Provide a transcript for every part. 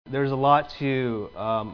there's a lot to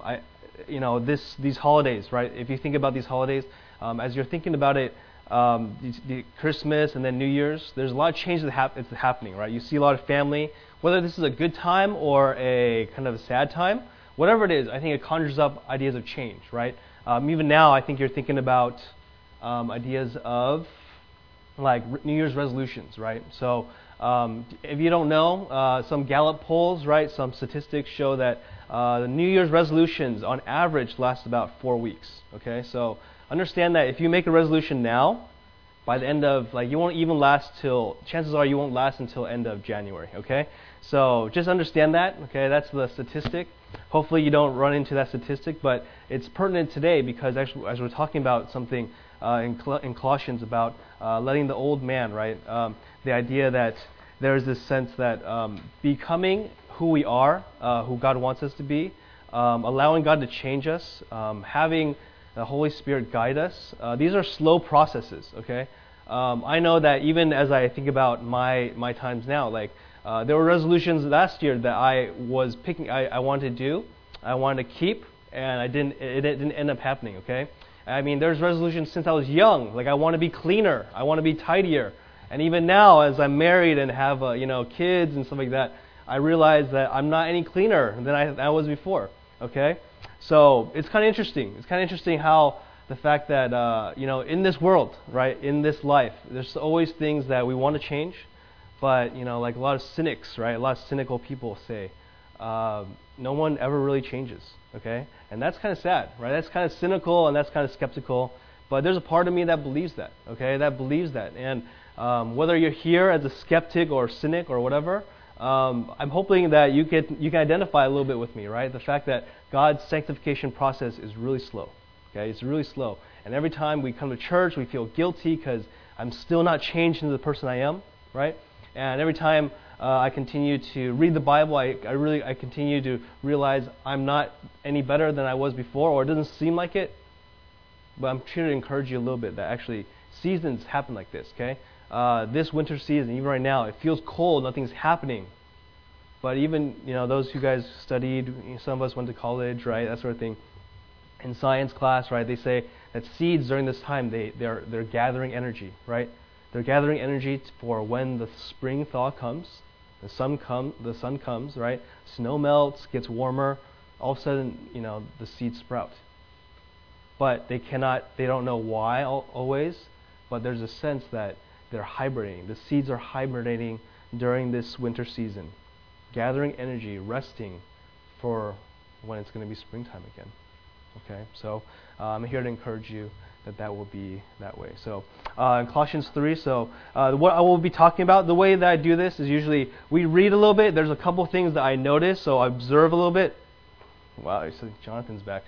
these holidays, right? If you think about these holidays, as you're thinking about it, the Christmas and then New Year's, there's a lot of change that's happening, right? You see a lot of family, whether this is a good time or a kind of a sad time, whatever it is, I think it conjures up ideas of change, right? Even now, I think you're thinking about ideas of like New Year's resolutions, right? So if you don't know, some Gallup polls, right, some statistics show that the New Year's resolutions on average last about 4 weeks, okay? So understand that if you make a resolution now, by the end of, you won't even last till, chances are you won't last until end of January, okay? So just understand that, okay? That's the statistic. Hopefully you don't run into that statistic, but it's pertinent today because actually, as we're talking about something in Colossians about letting the old man, right? The idea that there's this sense that becoming who we are, who God wants us to be, allowing God to change us, having the Holy Spirit guide us. These are slow processes, okay? I know that even as I think about my times now, there were resolutions last year that I was picking, I wanted to do, I wanted to keep, and it didn't end up happening, okay? I mean, there's resolutions since I was young, I want to be cleaner, I want to be tidier, and even now as I'm married and have kids and stuff like that, I realize that I'm not any cleaner than I was before, okay? So it's kind of interesting. It's kind of interesting how the fact that, in this world, right, in this life, there's always things that we want to change, but, like a lot of cynics, right, a lot of cynical people say, no one ever really changes, okay? And that's kind of sad, right? That's kind of cynical and that's kind of skeptical, but there's a part of me that believes that, okay, that believes that. And whether you're here as a skeptic or cynic or whatever, I'm hoping that you can identify a little bit with me, right? The fact that God's sanctification process is really slow, okay? It's really slow. And every time we come to church, we feel guilty because I'm still not changed into the person I am, right? And every time I continue to read the Bible, I continue to realize I'm not any better than I was before, or it doesn't seem like it. But I'm trying to encourage you a little bit that actually seasons happen like this, okay? This winter season, even right now, it feels cold, nothing's happening. But even, those who guys studied, some of us went to college, right, that sort of thing. In science class, right, they say that seeds during this time, they're gathering energy, right? They're gathering energy for when the spring thaw comes, the sun comes, right? Snow melts, gets warmer, all of a sudden, the seeds sprout. But they don't know why always, but there's a sense that they're hibernating. The seeds are hibernating during this winter season, gathering energy, resting for when it's going to be springtime again. Okay, so I'm here to encourage you that will be that way. So in Colossians 3, what I will be talking about, the way that I do this is usually we read a little bit. There's a couple things that I notice, so I observe a little bit. Wow, so Jonathan's back.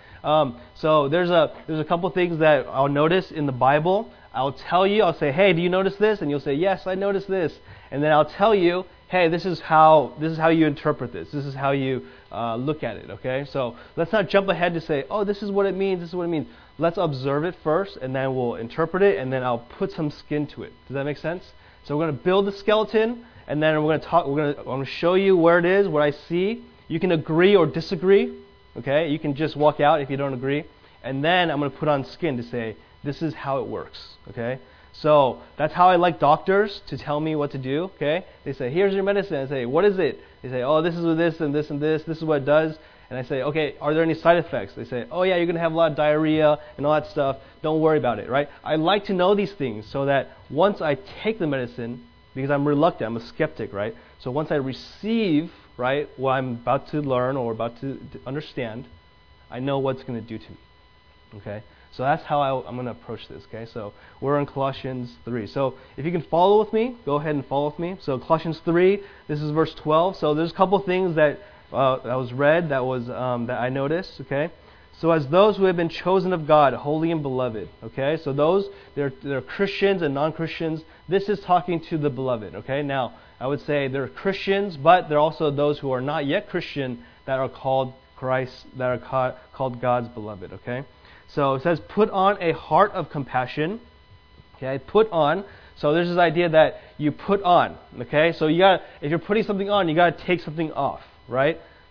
So there's a couple things that I'll notice in the Bible. I'll tell you, I'll say, hey, do you notice this? And you'll say, yes, I noticed this. And then I'll tell you, hey, this is how you interpret this. This is how you look at it, okay? So let's not jump ahead to say, oh, this is what it means, this is what it means. Let's observe it first, and then we'll interpret it, and then I'll put some skin to it. Does that make sense? So we're going to build the skeleton, and then I'm going to show you where it is, what I see. You can agree or disagree, okay? You can just walk out if you don't agree. And then I'm going to put on skin to say, this is how it works, okay? So that's how I like doctors to tell me what to do, okay? They say, here's your medicine. I say, what is it? They say, oh, this is with this and this and this. This is what it does. And I say, okay, are there any side effects? They say, oh yeah, you're going to have a lot of diarrhea and all that stuff. Don't worry about it, right? I like to know these things so that once I take the medicine, because I'm reluctant, I'm a skeptic, right? So once I receive, right, what I'm about to learn or about to understand, I know what's going to do to me, okay? So that's how I'm going to approach this, okay? So we're in Colossians 3. So if you can follow with me, go ahead and follow with me. So Colossians 3, this is verse 12. So there's a couple things that was read that I noticed, okay? So as those who have been chosen of God, holy and beloved, okay? So those, they're Christians and non-Christians. This is talking to the beloved, okay? Now, I would say they're Christians, but they're also those who are not yet Christian that are called Christ, that are called God's beloved, okay? So it says, put on a heart of compassion. Okay, put on. So there's this idea that you put on. Okay, so if you're putting something on, you got to take something off, right?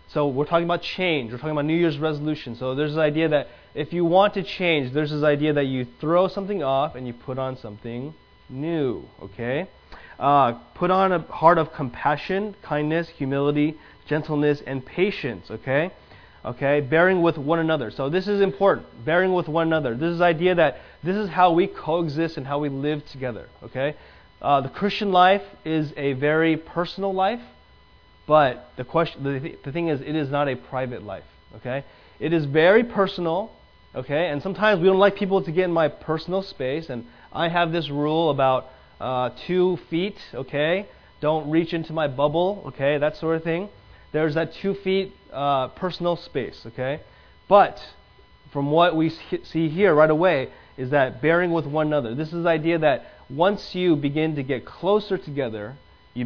So we're talking about change. We're talking about New Year's resolution. So there's this idea that if you want to change, there's this idea that you throw something off and you put on something new. Okay? Put on a heart of compassion, kindness, humility, gentleness, and patience. Okay? Okay? Bearing with one another. So this is important. Bearing with one another. This is the idea that this is how we coexist and how we live together. Okay? The Christian life is a very personal life. But the thing is, it is not a private life, okay? It is very personal, okay? And sometimes we don't like people to get in my personal space, and I have this rule about 2 feet, okay? Don't reach into my bubble, okay? That sort of thing. There's that 2 feet personal space, okay? But from what we see here right away is that bearing with one another. This is the idea that once you begin to get closer together,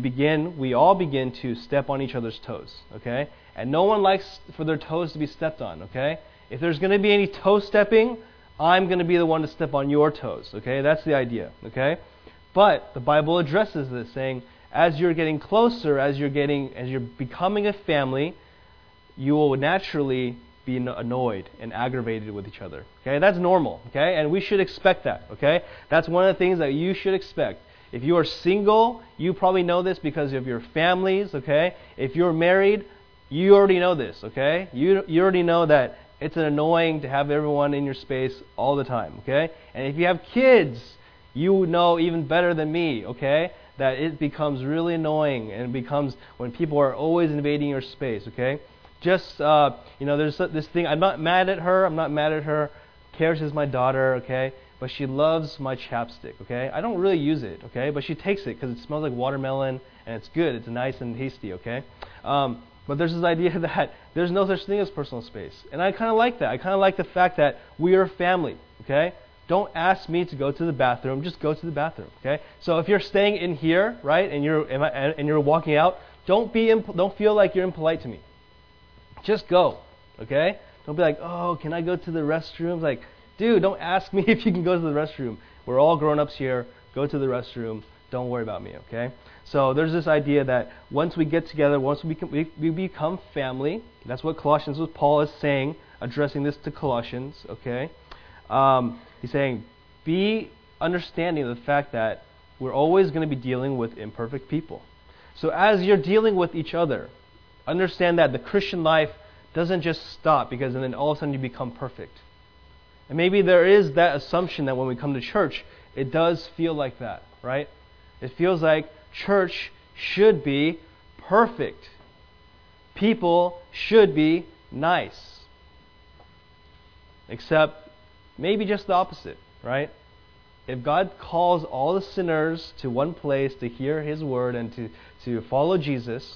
we all begin to step on each other's toes, okay? And no one likes for their toes to be stepped on, okay? If there's going to be any toe stepping, I'm going to be the one to step on your toes, okay? That's the idea, okay? But the Bible addresses this, saying as you're getting closer, as you're becoming a family, you will naturally be annoyed and aggravated with each other, okay? That's normal, okay? And we should expect that, okay? That's one of the things that you should expect. If you are single, you probably know this because of your families, okay? If you're married, you already know this, okay? You already know that it's annoying to have everyone in your space all the time, okay? And if you have kids, you know even better than me, okay? That it becomes really annoying and it becomes when people are always invading your space, okay? Just, there's this thing, I'm not mad at her. Karis is my daughter, okay? But she loves my chapstick, okay? I don't really use it, okay? But she takes it because it smells like watermelon and it's good. It's nice and tasty, okay? But there's this idea that there's no such thing as personal space. And I kind of like that. I kind of like the fact that we are family, okay? Don't ask me to go to the bathroom. Just go to the bathroom, okay? So if you're staying in here, right, and you're walking out, don't feel like you're impolite to me. Just go, okay? Don't be like, oh, can I go to the restroom? Like, dude, don't ask me if you can go to the restroom. We're all grown-ups here. Go to the restroom. Don't worry about me, okay? So there's this idea that once we get together, once we become family, that's what Paul is saying, addressing this to Colossians, okay? He's saying, be understanding of the fact that we're always going to be dealing with imperfect people. So as you're dealing with each other, understand that the Christian life doesn't just stop because and then all of a sudden you become perfect. And maybe there is that assumption that when we come to church, it does feel like that, right? It feels like church should be perfect. People should be nice. Except maybe just the opposite, right? If God calls all the sinners to one place to hear His word and to follow Jesus,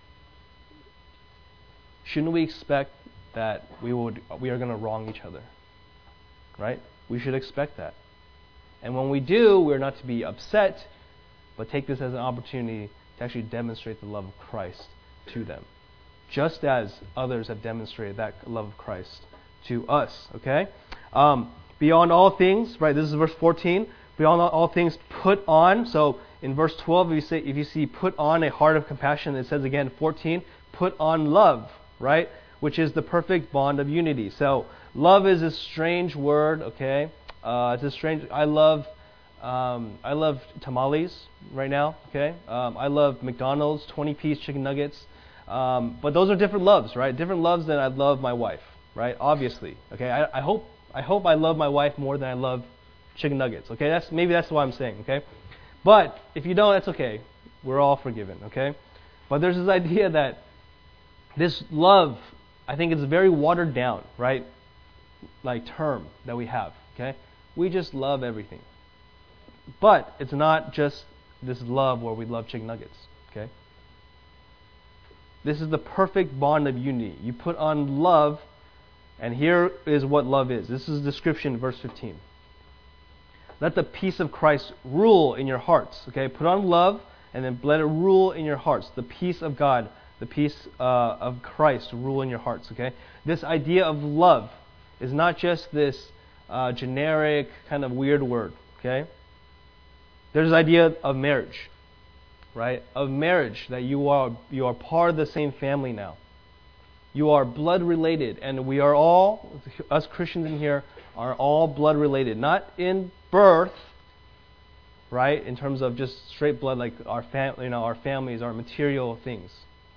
shouldn't we expect that we are going to wrong each other? Right? We should expect that. And when we do, we're not to be upset, but take this as an opportunity to actually demonstrate the love of Christ to them. Just as others have demonstrated that love of Christ to us. Okay? Beyond all things, right, this is verse 14. Beyond all things, put on. So in verse 12, if you see put on a heart of compassion, it says again, 14, put on love, right? Which is the perfect bond of unity. So love is a strange word, okay? It's a strange. I love tamales right now, okay? I love McDonald's 20-piece chicken nuggets. But those are different loves, right? Different loves than I love my wife, right? Obviously, okay? I hope I love my wife more than I love chicken nuggets, okay? That's what I'm saying, okay? But if you don't, that's okay. We're all forgiven, okay? But there's this idea that this love, I think it's a very watered down, right? Like term that we have, okay? We just love everything. But it's not just this love where we love chicken nuggets, okay? This is the perfect bond of unity. You put on love, and here is what love is. This is the description in verse 15. Let the peace of Christ rule in your hearts, okay? Put on love, and then let it rule in your hearts. The peace of God, the peace of Christ rule in your hearts, okay? This idea of love is not just this generic kind of weird word, okay? There's this idea of marriage, right? Of marriage, that you are part of the same family now. You are blood related, and we are all, us Christians in here, are all blood related. Not in birth, right? In terms of just straight blood, like our our families, our material things,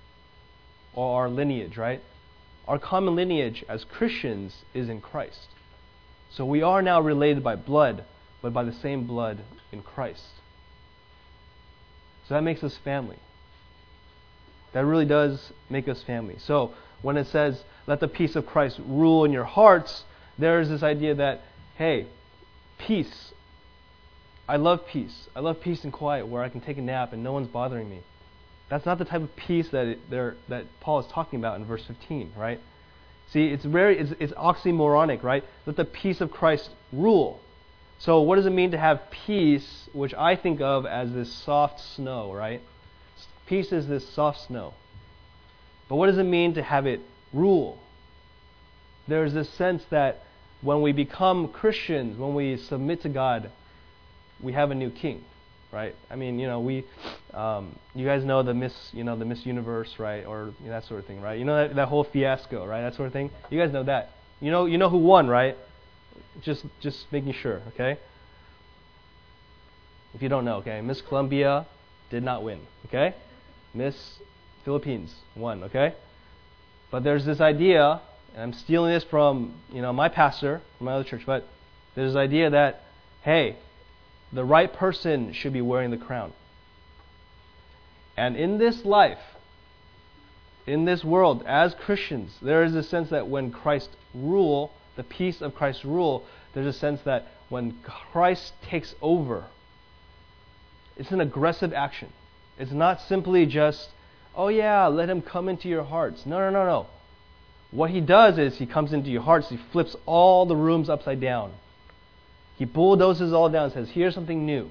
or our lineage, right? Our common lineage as Christians is in Christ. So we are now related by blood, but by the same blood in Christ. So that makes us family. That really does make us family. So when it says, let the peace of Christ rule in your hearts, there is this idea that, hey, peace. I love peace. I love peace and quiet where I can take a nap and no one's bothering me. That's not the type of peace that Paul is talking about in verse 15, right? See, it's oxymoronic, right? Let the peace of Christ rule. So what does it mean to have peace, which I think of as this soft snow, right? Peace is this soft snow. But what does it mean to have it rule? There's this sense that when we become Christians, when we submit to God, we have a new king, right? I mean, you guys know the Miss Universe, right? Or that sort of thing, right? You know that whole fiasco, right? That sort of thing. You guys know that. You know who won, right? Just making sure, okay? If you don't know, okay? Miss Columbia did not win, okay? Miss Philippines won, okay? But there's this idea, and I'm stealing this from, my pastor from my other church, but there's this idea that, hey, the right person should be wearing the crown. And in this life, in this world, as Christians, there is a sense that when Christ rule, the peace of Christ's rule, there's a sense that when Christ takes over, it's an aggressive action. It's not simply just, oh yeah, let him come into your hearts. No. What he does is he comes into your hearts, he flips all the rooms upside down. He bulldozes all down and says, here's something new.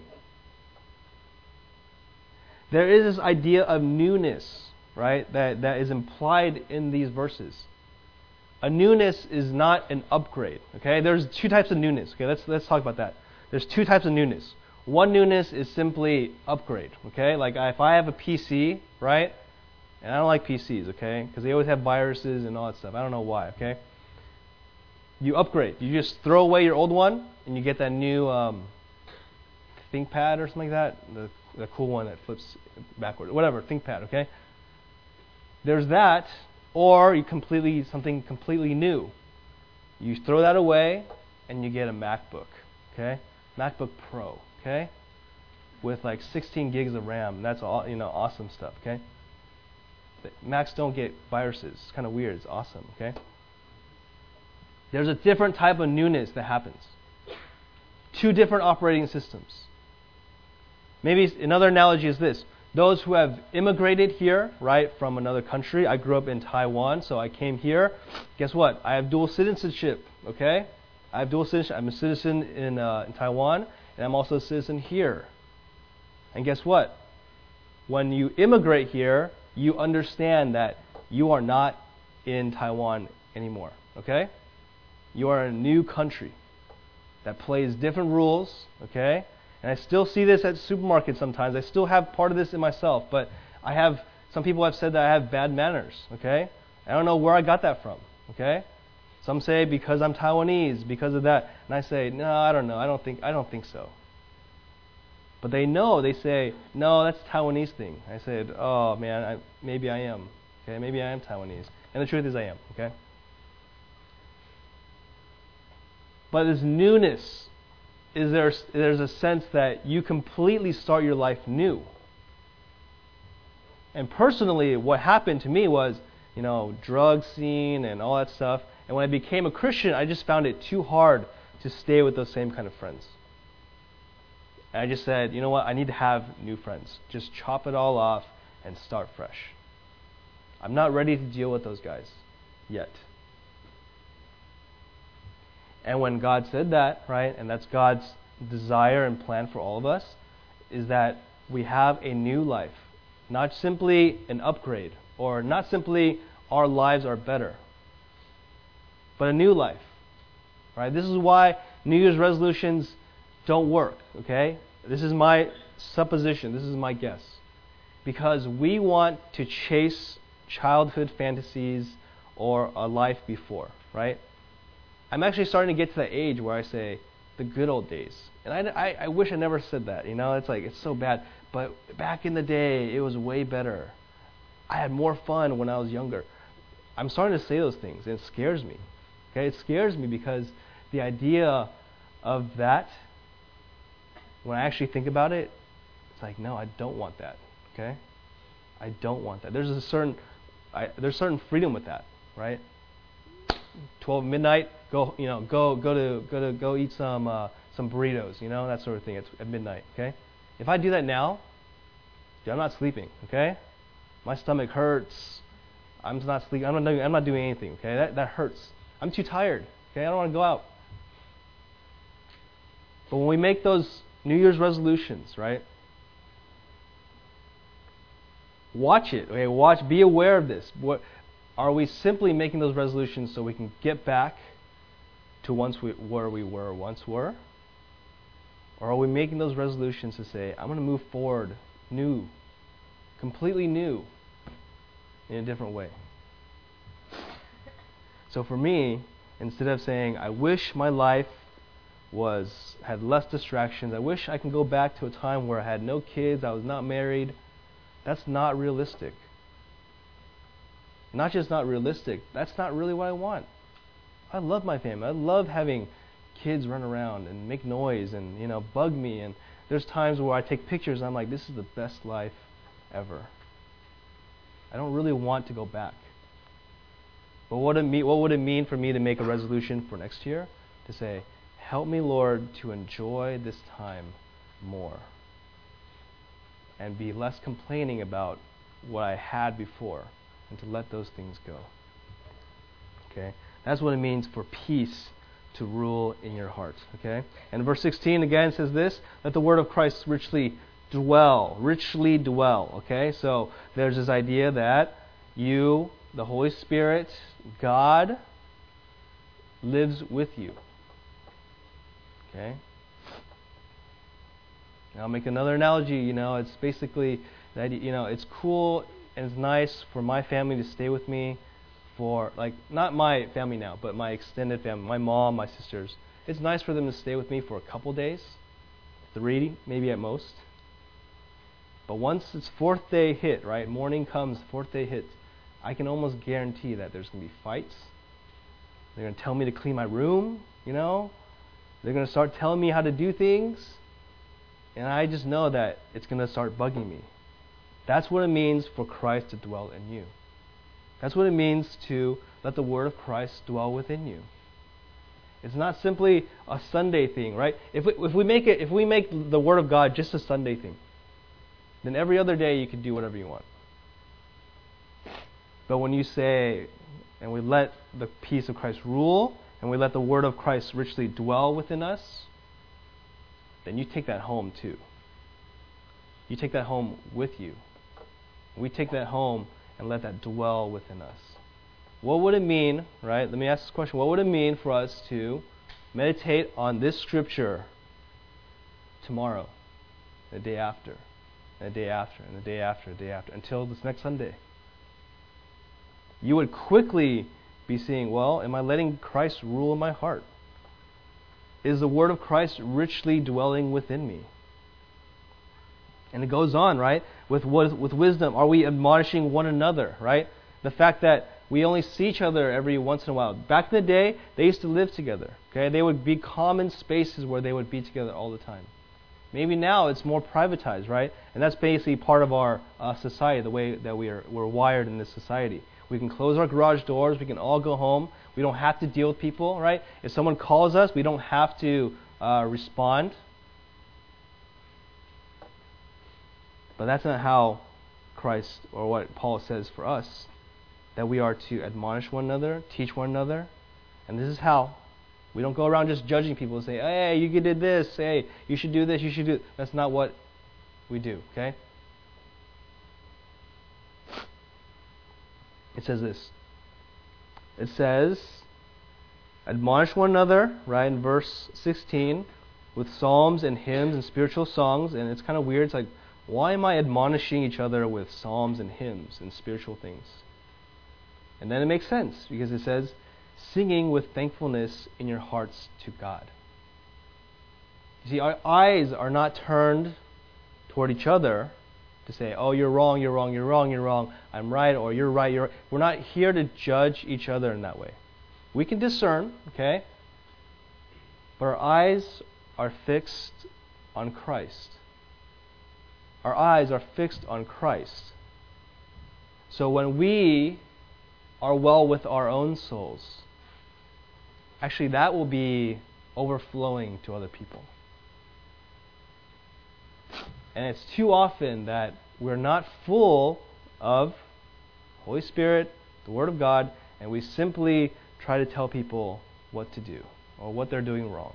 There is this idea of newness, right, that is implied in these verses. A newness is not an upgrade, okay? There's two types of newness, okay? Let's talk about that. There's two types of newness. One newness is simply upgrade, okay? Like if I have a PC, right, and I don't like PCs, okay, because they always have viruses and all that stuff. I don't know why, okay? You upgrade. You just throw away your old one, and you get that new ThinkPad or something like that, the cool one that flips backward, whatever, ThinkPad, okay? There's that, or something completely new. You throw that away, and you get a MacBook, okay? MacBook Pro, okay? With like 16 gigs of RAM. That's all, awesome stuff, okay? But Macs don't get viruses. It's kind of weird. It's awesome, okay? There's a different type of newness that happens. Two different operating systems. Maybe another analogy is this. Those who have immigrated here, right, from another country. I grew up in Taiwan, so I came here. Guess what? I have dual citizenship, okay? I have dual citizenship. I'm a citizen in Taiwan, and I'm also a citizen here. And guess what? When you immigrate here, you understand that you are not in Taiwan anymore, okay? You are in a new country that plays different rules, okay? And I still see this at supermarkets sometimes. I still have part of this in myself, but some people have said that I have bad manners, okay? I don't know where I got that from, okay? Some say because I'm Taiwanese, because of that. And I say, no, I don't know. I don't think so. But they know, they say, no, that's a Taiwanese thing. I said, oh man, maybe I am. Okay, maybe I am Taiwanese. And the truth is I am, okay? But this newness, there's a sense that you completely start your life new. And personally, what happened to me was, drug scene and all that stuff. And when I became a Christian, I just found it too hard to stay with those same kind of friends. And I just said, you know what, I need to have new friends. Just chop it all off and start fresh. I'm not ready to deal with those guys yet. And when God said that, right, and that's God's desire and plan for all of us, is that we have a new life. Not simply an upgrade, or not simply our lives are better, but a new life. Right? This is why New Year's resolutions don't work, okay? This is my supposition, this is my guess. Because we want to chase childhood fantasies or a life before, right? I'm actually starting to get to that age where I say, the good old days. And I wish I never said that, it's like, it's so bad. But back in the day, it was way better. I had more fun when I was younger. I'm starting to say those things, and it scares me. Okay, it scares me because the idea of that, when I actually think about it, it's like, no, I don't want that. Okay, I don't want that. There's certain freedom with that, right? 12 midnight, go eat some burritos, that sort of thing. It's at midnight. Okay, if I do that now, I'm not sleeping. Okay, my stomach hurts. I'm not sleeping. I'm not doing anything. Okay, that hurts. I'm too tired. Okay, I don't want to go out. But when we make those New Year's resolutions, right? Watch it. Okay, be aware of this. What are we simply making those resolutions so we can get back to where we once were? Or are we making those resolutions to say, I'm going to move forward new, completely new, in a different way? So for me, instead of saying, I wish my life had less distractions, I wish I can go back to a time where I had no kids, I was not married, that's not realistic. Not just not realistic, that's not really what I want. I love my family. I love having kids run around and make noise and bug me. And there's times where I take pictures and I'm like, this is the best life ever. I don't really want to go back. But what would it mean for me to make a resolution for next year? To say, help me, Lord, to enjoy this time more. And be less complaining about what I had before. And to let those things go. Okay? That's what it means for peace to rule in your heart. Okay? And verse 16 again says this, let the word of Christ richly dwell. Okay? So there's this idea that you, the Holy Spirit, God, lives with you. Okay? Now I'll make another analogy. It's basically that it's cool and it's nice for my family to stay with me for, not my family now, but my extended family, my mom, my sisters. It's nice for them to stay with me for a couple days, 3 maybe at most. But once it's fourth day hit, right, morning comes, fourth day hits, I can almost guarantee that there's going to be fights. They're going to tell me to clean my room, They're going to start telling me how to do things. And I just know that it's going to start bugging me. That's what it means for Christ to dwell in you. That's what it means to let the word of Christ dwell within you. It's not simply a Sunday thing, right? If we make the word of God just a Sunday thing, then every other day you can do whatever you want. But when you say, and we let the peace of Christ rule, and we let the word of Christ richly dwell within us, then you take that home too. You take that home with you. We take that home and let that dwell within us. What would it mean, right? Let me ask this question. What would it mean for us to meditate on this scripture tomorrow, the day after, and the day after, and the day after, and the day after, until this next Sunday? You would quickly be seeing, well, am I letting Christ rule in my heart? Is the word of Christ richly dwelling within me? And it goes on, right? With wisdom, are we admonishing one another, right? The fact that we only see each other every once in a while. Back in the day, they used to live together. Okay, they would be common spaces where they would be together all the time. Maybe now it's more privatized, right? And that's basically part of our society, the way that we're wired in this society. We can close our garage doors. We can all go home. We don't have to deal with people, right? If someone calls us, we don't have to respond. But that's not how Christ, or what Paul says for us, that we are to admonish one another, teach one another. And this is how. We don't go around just judging people and say, hey, you did this, hey, you should do this, you should do it. That's not what we do, okay? It says this. It says, admonish one another, right, in verse 16, with psalms and hymns and spiritual songs. And it's kind of weird. It's like, why am I admonishing each other with psalms and hymns and spiritual things? And then it makes sense because it says, singing with thankfulness in your hearts to God. You see, our eyes are not turned toward each other to say, oh, you're wrong, you're wrong, you're wrong, you're wrong, I'm right, or you're right, you're right. We're not here to judge each other in that way. We can discern, okay? But our eyes are fixed on Christ. Our eyes are fixed on Christ. So when we are well with our own souls, actually that will be overflowing to other people. And it's too often that we're not full of Holy Spirit, the Word of God, and we simply try to tell people what to do or what they're doing wrong.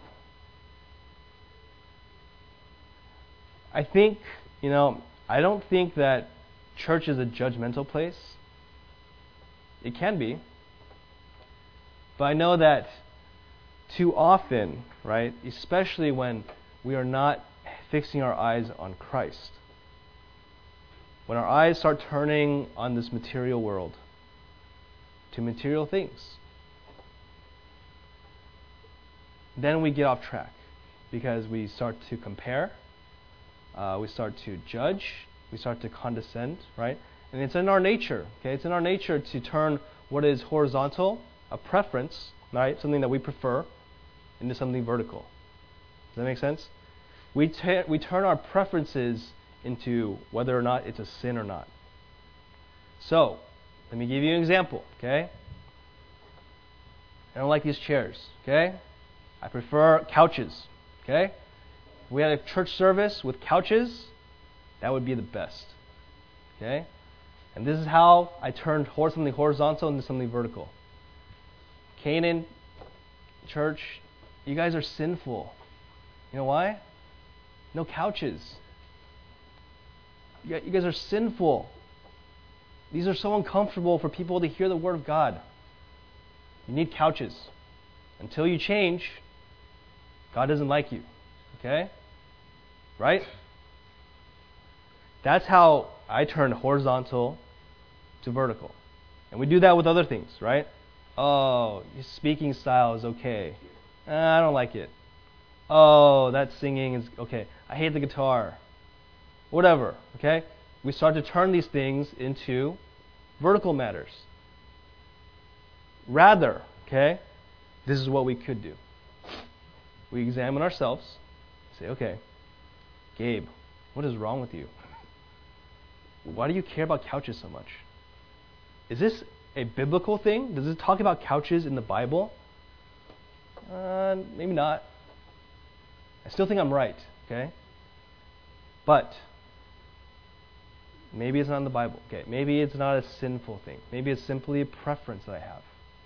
I think, I don't think that church is a judgmental place. It can be. But I know that too often, right, especially when we are not fixing our eyes on Christ, when our eyes start turning on this material world, to material things, then we get off track because we start to compare, we start to judge, we start to condescend, right? And it's in our nature, okay? It's in our nature to turn what is horizontal, a preference, right? Something that we prefer, into something vertical. Does that make sense? We turn our preferences into whether or not it's a sin or not. So, let me give you an example, okay? I don't like these chairs, okay? I prefer couches, okay? If we had a church service with couches, that would be the best, okay? And this is how I turned something horizontal into something vertical. Canaan Church, you guys are sinful. You know why? No couches. You guys are sinful. These are so uncomfortable for people to hear the Word of God. You need couches. Until you change, God doesn't like you. Okay? Right? That's how I turn horizontal to vertical. And we do that with other things, right? Oh, your speaking style is okay. I don't like it. Oh, that singing is okay. I hate the guitar. Whatever, okay? We start to turn these things into vertical matters. Rather, okay, this is what we could do. We examine ourselves, say, okay, Gabe, what is wrong with you? Why do you care about couches so much? Is this a biblical thing? Does it talk about couches in the Bible? Maybe not. I still think I'm right, okay? But maybe it's not in the Bible. Okay, maybe it's not a sinful thing. Maybe it's simply a preference that I have.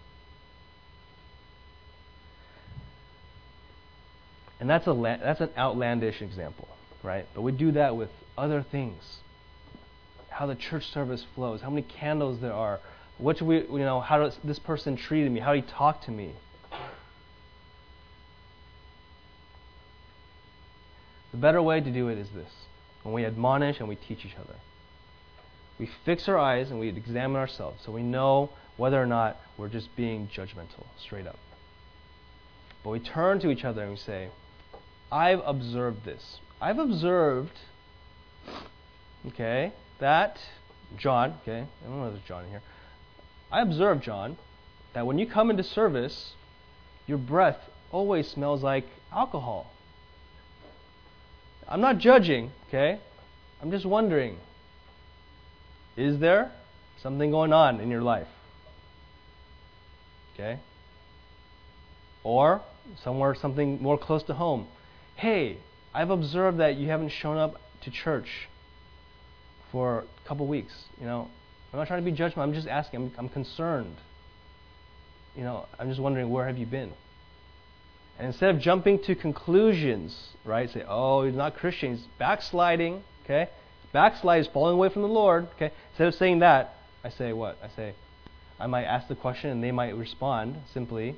And that's an outlandish example, right? But we do that with other things. How the church service flows, how many candles there are, how does this person treated me, how he talked to me. The better way to do it is this: when we admonish and we teach each other. We fix our eyes and we examine ourselves so we know whether or not we're just being judgmental, straight up. But we turn to each other and we say, I've observed this. I've observed, okay, that John, okay, I don't know if there's John in here. I observed, John, that when you come into service, your breath always smells like alcohol. I'm not judging, okay? I'm just wondering, is there something going on in your life? Okay? Or something more close to home. Hey, I've observed that you haven't shown up to church for a couple weeks. I'm not trying to be judgmental. I'm just asking. I'm concerned. I'm just wondering, where have you been? And instead of jumping to conclusions, right? Say, oh, he's not Christian. He's backsliding. Okay? Backslide is falling away from the Lord. Okay? Instead of saying that, I say what? I might ask the question, and they might respond simply,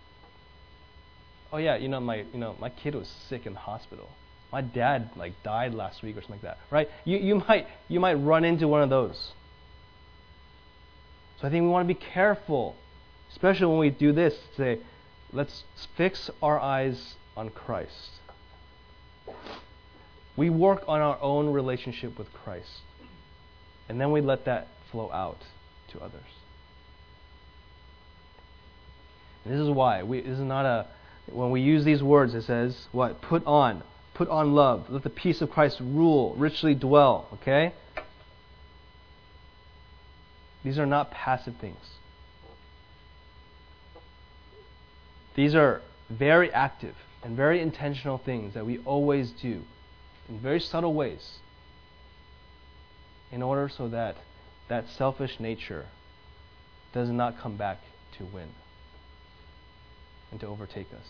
oh yeah, my kid was sick in the hospital. My dad died last week or something like that. Right? You might run into one of those. So I think we want to be careful, especially when we do this, to say, let's fix our eyes on Christ. We work on our own relationship with Christ, and then we let that flow out to others. And this is why this is not a. When we use these words, it says what? Put on love. Let the peace of Christ rule, richly dwell. Okay. These are not passive things. These are very active and very intentional things that we always do in very subtle ways in order so that that selfish nature does not come back to win and to overtake us.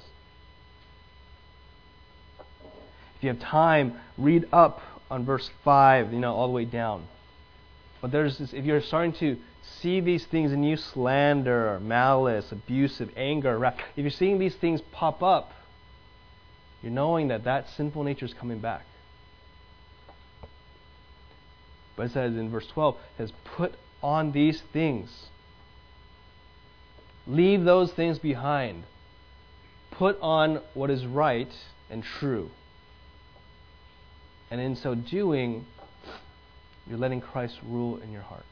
If you have time, read up on verse 5, all the way down. But there's this, if you're starting to see these things in you, slander, malice, abusive, anger, wrath, if you're seeing these things pop up, you're knowing that sinful nature is coming back. But it says in verse 12, it says, put on these things. Leave those things behind. Put on what is right and true. And in so doing, you're letting Christ rule in your heart.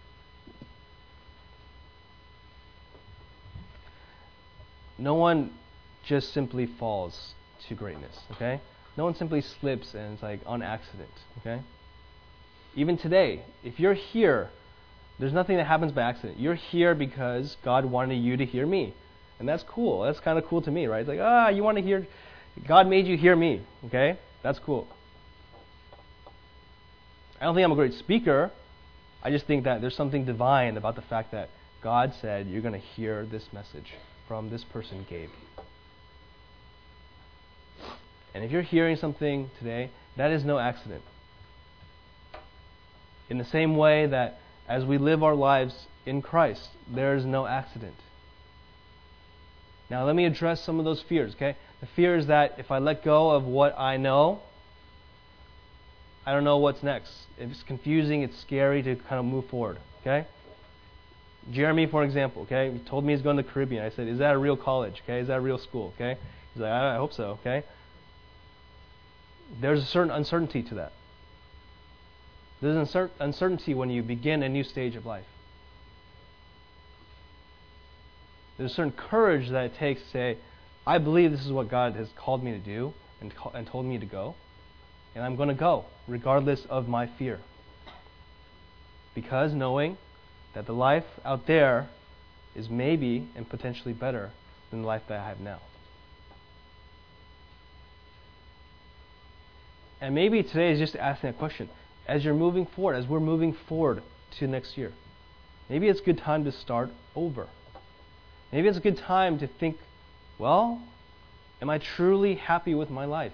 No one just simply falls to greatness, okay? No one simply slips and it's like on accident, okay? Even today, if you're here, there's nothing that happens by accident. You're here because God wanted you to hear me. And that's cool. That's kind of cool to me, right? It's like, you want to hear, God made you hear me, okay? That's cool. I don't think I'm a great speaker. I just think that there's something divine about the fact that God said you're going to hear this message from this person, Gabe. And if you're hearing something today, that is no accident. In the same way that as we live our lives in Christ, there is no accident. Now let me address some of those fears, okay? The fear is that if I let go of what I know, I don't know what's next. If it's confusing, it's scary to kind of move forward, okay? Jeremy, for example, okay, he told me he's going to the Caribbean. I said, is that a real college, okay? Is that a real school, okay? He's like, I hope so, okay? There's a certain uncertainty to that. There's uncertainty when you begin a new stage of life. There's a certain courage that it takes to say, I believe this is what God has called me to do and told me to go. And I'm going to go, regardless of my fear. Because knowing that the life out there is maybe and potentially better than the life that I have now. And maybe today is just asking a question. As you're moving forward, as we're moving forward to next year, maybe it's a good time to start over. Maybe it's a good time to think, well, am I truly happy with my life?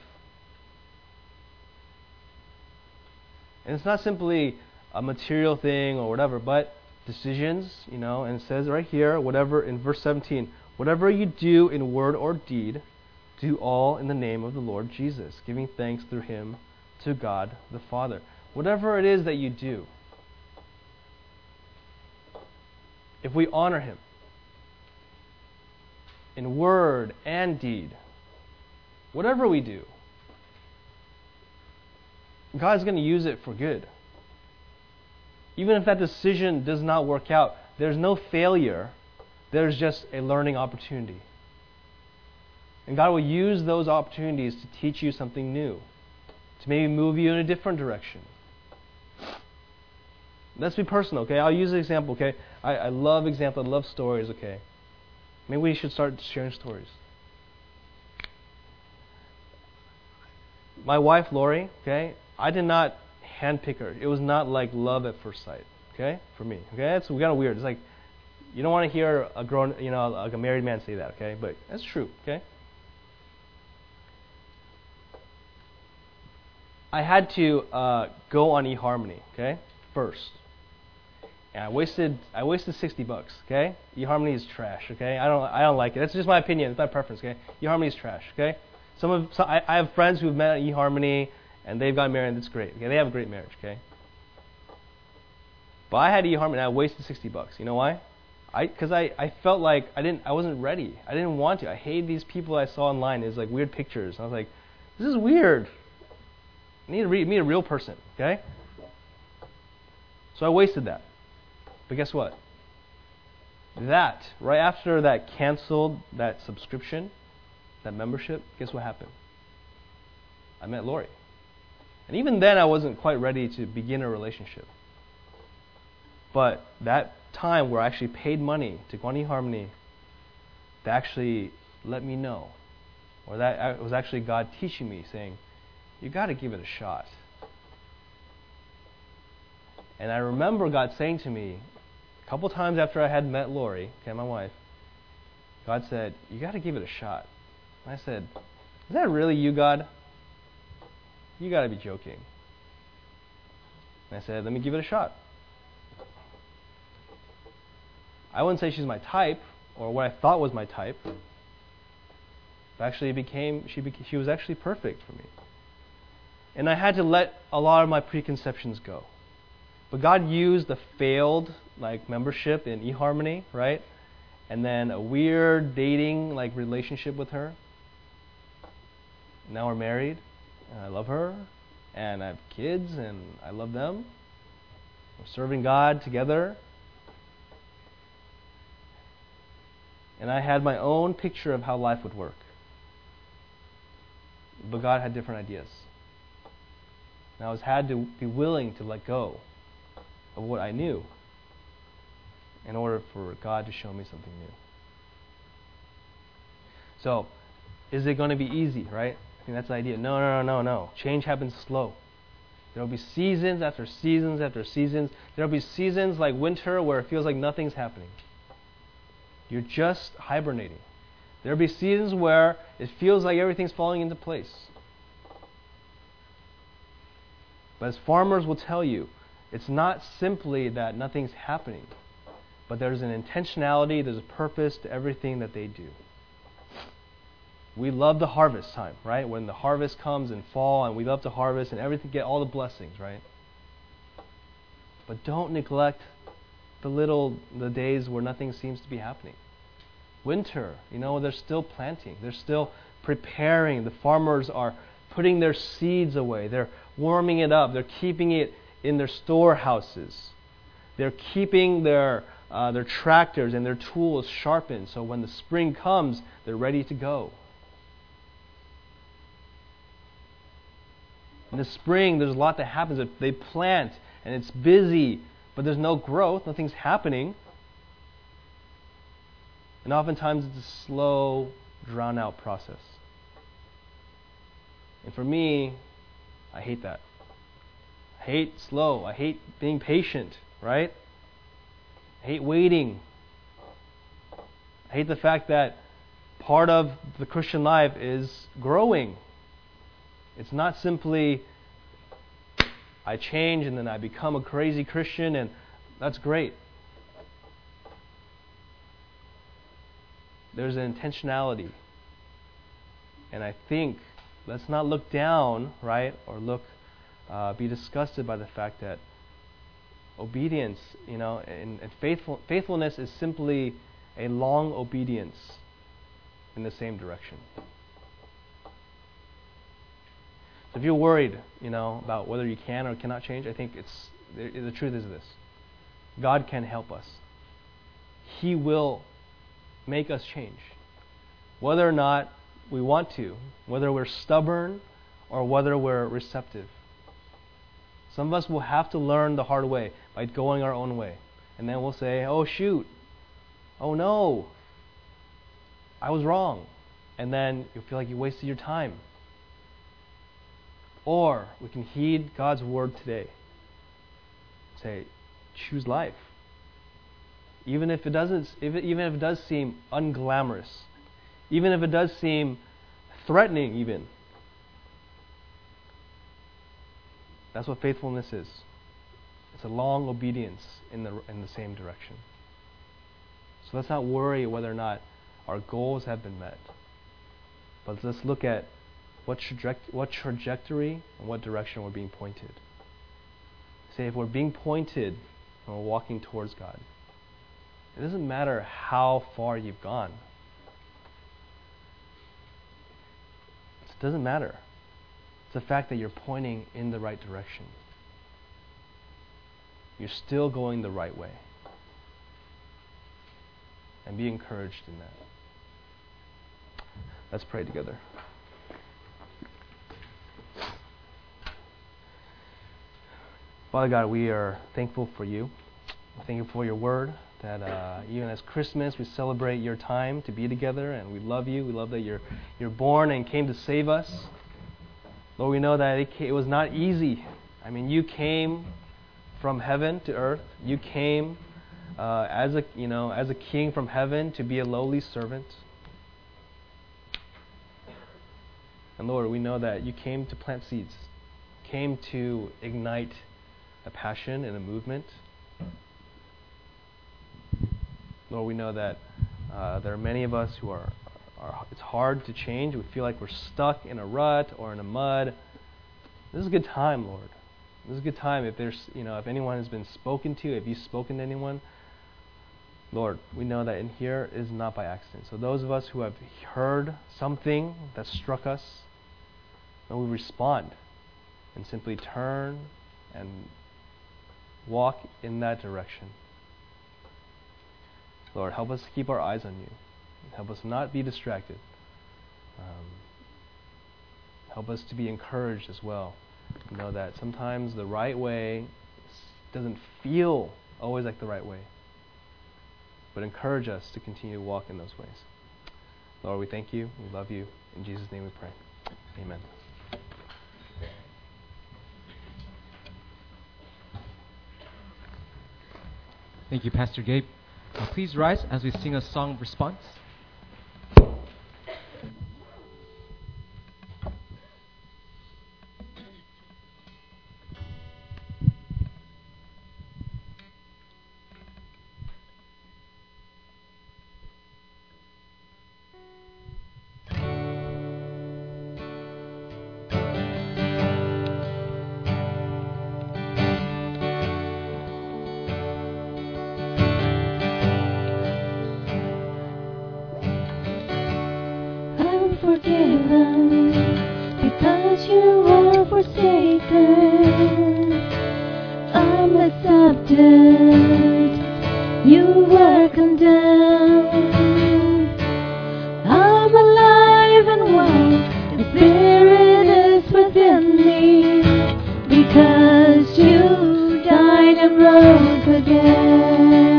And it's not simply a material thing or whatever, but decisions, and it says right here, whatever, in verse 17, whatever you do in word or deed, do all in the name of the Lord Jesus, giving thanks through Him to God the Father. Whatever it is that you do, if we honor Him in word and deed, whatever we do, God's going to use it for good. Even if that decision does not work out, there's no failure. There's just a learning opportunity. And God will use those opportunities to teach you something new, to maybe move you in a different direction. Let's be personal, okay? I'll use an example, okay? I love examples, I love stories, okay? Maybe we should start sharing stories. My wife, Lori, okay? I did not handpick her. It was not like love at first sight, okay? For me, okay? It's kind of weird. It's like, you don't want to hear a grown, like a married man say that, okay? But that's true, okay? I had to go on eHarmony, okay? First. And I wasted $60, okay? eHarmony is trash, okay? I don't like it. That's just my opinion. It's my preference, okay? eHarmony is trash, okay? I have friends who've met on eHarmony and they've gotten married and it's great. Okay, they have a great marriage, okay? But I had eHarmony and I wasted $60. You know why? Because I felt like I wasn't ready. I didn't want to. I hate these people I saw online. It's like weird pictures. I was like, this is weird. I need to meet a real person, okay? So I wasted that. But guess what? Right after that canceled that subscription, that membership, guess what happened? I met Lori. And even then I wasn't quite ready to begin a relationship. But that time where I actually paid money to go on eHarmony, that actually let me know. Or that was actually God teaching me, saying, you got to give it a shot. And I remember God saying to me, a couple times after I had met Lori, okay, my wife, God said, you got to give it a shot. And I said, is that really you, God? You got to be joking. And I said, let me give it a shot. I wouldn't say she's my type, or what I thought was my type. But actually, she was actually perfect for me. And I had to let a lot of my preconceptions go. But God used the failed membership in eHarmony, right? And then a weird dating relationship with her. Now we're married, and I love her, and I have kids, and I love them. We're serving God together. And I had my own picture of how life would work. But God had different ideas. And I had to be willing to let go of what I knew in order for God to show me something new. So, is it going to be easy, right? I think that's the idea. No. Change happens slow. There will be seasons after seasons after seasons. There will be seasons like winter where it feels like nothing's happening. You're just hibernating. There will be seasons where it feels like everything's falling into place. But as farmers will tell you, it's not simply that nothing's happening, but there's an intentionality, there's a purpose to everything that they do. We love the harvest time, right? When the harvest comes in fall and we love to harvest and everything, get all the blessings, right? But don't neglect the days where nothing seems to be happening. Winter, they're still planting. They're still preparing. The farmers are putting their seeds away. They're warming it up. They're keeping it in their storehouses. They're keeping their tractors and their tools sharpened so when the spring comes, they're ready to go. In the spring, there's a lot that happens. They plant, and it's busy, but there's no growth. Nothing's happening. And oftentimes, it's a slow, drawn-out process. And for me, I hate that. I hate slow. I hate being patient, right? I hate waiting. I hate the fact that part of the Christian life is growing. It's not simply I change and then I become a crazy Christian and that's great. There's an intentionality. And I think let's not look down, right, or be disgusted by the fact that obedience, and faithfulness is simply a long obedience in the same direction. So if you're worried, about whether you can or cannot change, I think the truth is this: God can help us. He will make us change, whether or not we want to, whether we're stubborn or whether we're receptive. Some of us will have to learn the hard way by going our own way. And then we'll say, oh shoot, oh no, I was wrong. And then you'll feel like you wasted your time. Or we can heed God's word today. Say, choose life. Even if it does seem unglamorous, even if it does seem threatening even. That's what faithfulness is. It's a long obedience in the same direction. So let's not worry whether or not our goals have been met. But let's look at what trajectory and what direction we're being pointed. Say if we're being pointed and we're walking towards God. It doesn't matter how far you've gone. It doesn't matter. It's the fact that you're pointing in the right direction. You're still going the right way. And be encouraged in that. Let's pray together. Father God, we are thankful for you. We're thankful for your word, that even as Christmas, we celebrate your time to be together, and we love you. We love that you're born and came to save us. Lord, we know that it was not easy. I mean, you came from heaven to earth. You came as a king from heaven to be a lowly servant. And Lord, we know that you came to plant seeds, came to ignite a passion and a movement. Lord, we know that there are many of us who are it's hard to change. We feel like we're stuck in a rut or in a mud. This is a good time, Lord. This is a good time. If there's, if anyone has been spoken to, if you've spoken to anyone, Lord, we know that in here is not by accident. So those of us who have heard something that struck us, and we respond and simply turn and walk in that direction. Lord, help us to keep our eyes on you. Help us not be distracted. Help us to be encouraged as well. Know that sometimes the right way doesn't feel always like the right way. But encourage us to continue to walk in those ways. Lord, we thank you. We love you. In Jesus' name we pray. Amen. Thank you, Pastor Gabe. Please rise as we sing a song of response. Forgiven because you were forsaken. I'm accepted. You were condemned. I'm alive and well. The Spirit is within me because you died and rose again.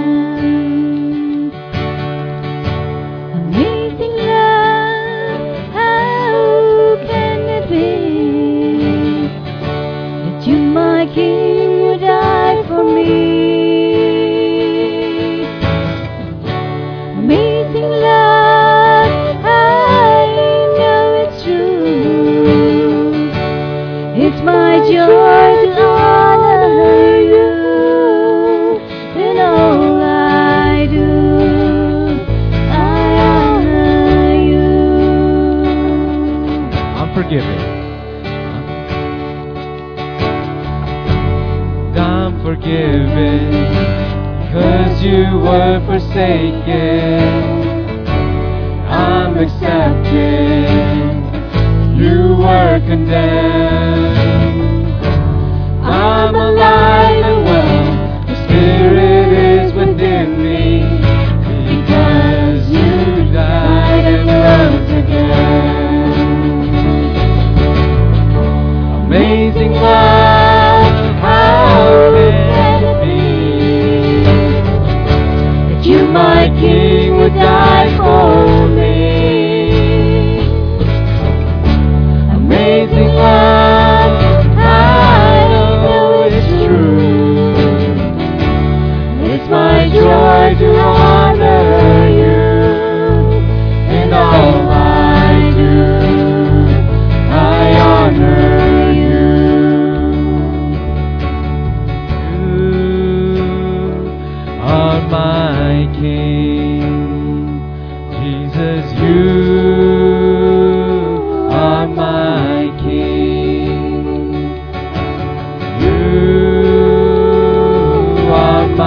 Amazing love, how can it be that you, my King, would die for me? Amazing love, I know it's true. It's my joy to honor you in all I do. I honor you. I'm forgiven. I'm forgiven because you were forsaken. I'm accepted. You were condemned. I'm alive and well. The Spirit is within me because you died and rose again. Amazing love, how can it be that you, my King, would die for me? Amazing love, I know it's true. It's my joy to honor you in all I do. I honor you. You are my King, Jesus. You are my King. You are my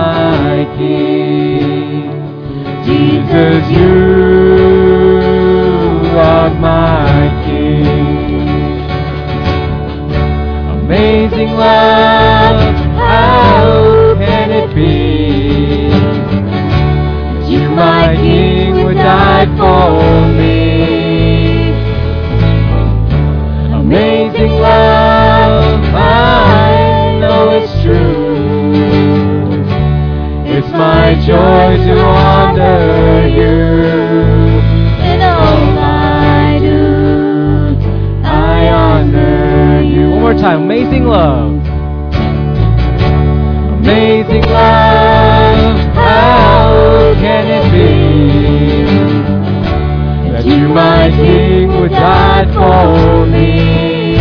You, my King, who died for me.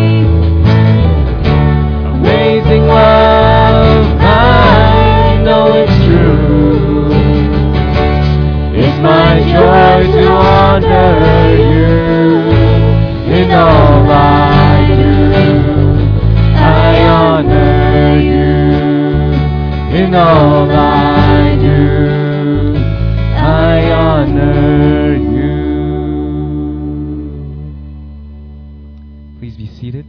Amazing love, I know it's true. It's my joy to honor you in all I do. I honor you in all I do. I honor you. Please be seated.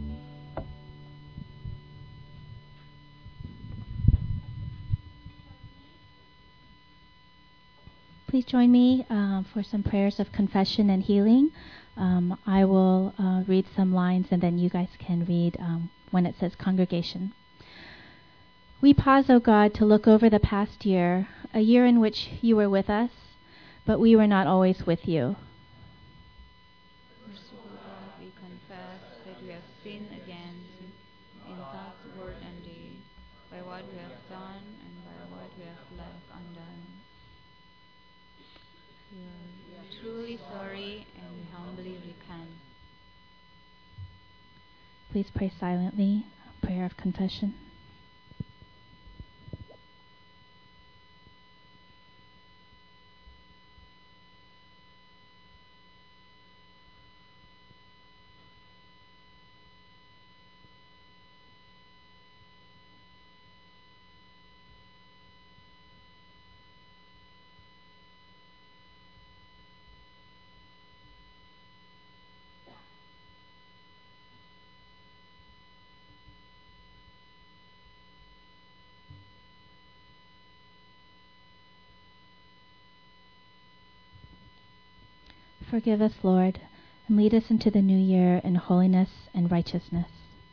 Please join me for some prayers of confession and healing. I will read some lines and then you guys can read when it says congregation. We pause, O God, to look over the past year, a year in which you were with us, but we were not always with you. Merciful God, we confess that we have sinned against in thought, word, and deed, by what we have done and by what we have left undone. We are truly sorry and we humbly repent. Please pray silently, a prayer of confession. Forgive us, Lord, and lead us into the new year in holiness and righteousness.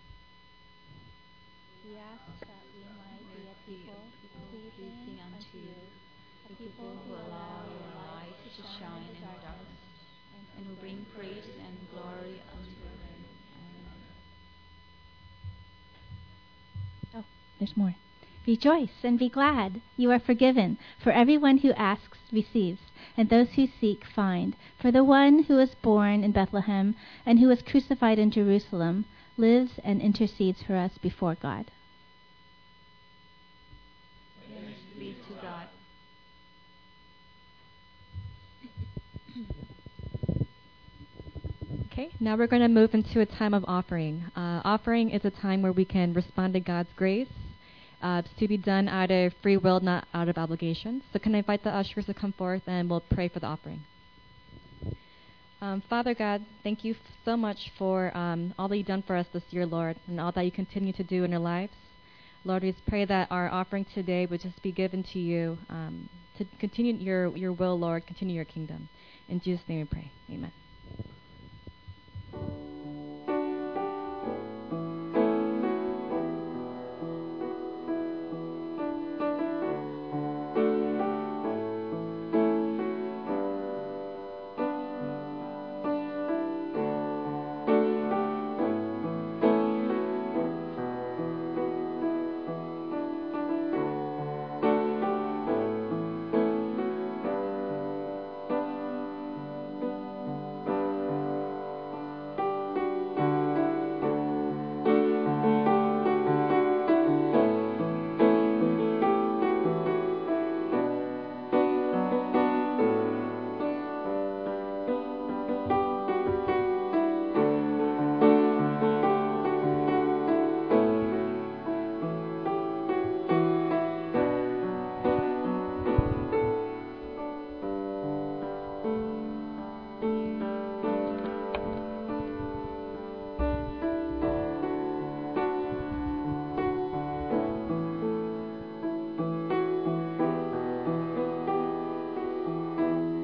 We ask that we might be a people pleasing unto you, a people who allow your light to shine in darkness, and who bring praise and glory unto your name. Amen. Oh, there's more. Rejoice and be glad. You are forgiven. For everyone who asks receives, and those who seek find. For the one who was born in Bethlehem and who was crucified in Jerusalem lives and intercedes for us before God. Thanks be to God. Okay, now we're going to move into a time of offering. Offering is a time where we can respond to God's grace. It's to be done out of free will, not out of obligation. So can I invite the ushers to come forth and we'll pray for the offering. Father God, thank you so much for all that you've done for us this year, Lord, and all that you continue to do in our lives. Lord, we just pray that our offering today would just be given to you to continue your will, Lord, continue your kingdom. In Jesus' name we pray. Amen.